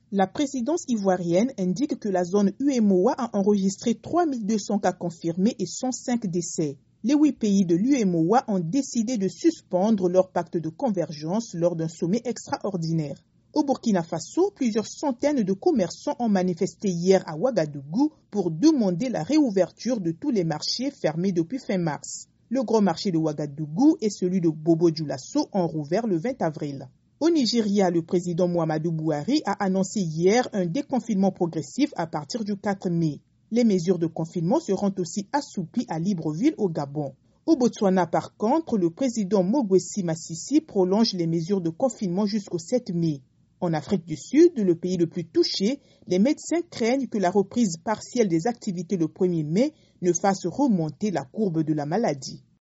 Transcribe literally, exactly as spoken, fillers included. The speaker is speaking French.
La présidence ivoirienne indique que la zone U E M O A a enregistré trois mille deux cents cas confirmés et cent cinq décès. Les huit pays de l'U E M O A ont décidé de suspendre leur pacte de convergence lors d'un sommet extraordinaire. Au Burkina Faso, plusieurs centaines de commerçants ont manifesté hier à Ouagadougou pour demander la réouverture de tous les marchés fermés depuis fin mars. Le gros marché de Ouagadougou et celui de Bobo-Dioulasso ont rouvert le vingt avril. Au Nigeria, le président Muhammadu Buhari a annoncé hier un déconfinement progressif à partir du quatre mai. Les mesures de confinement seront aussi assouplies à Libreville au Gabon. Au Botswana, par contre, le président Mogwesi Masisi prolonge les mesures de confinement jusqu'au sept mai. En Afrique du Sud, le pays le plus touché, les médecins craignent que la reprise partielle des activités le premier mai ne fasse remonter la courbe de la maladie.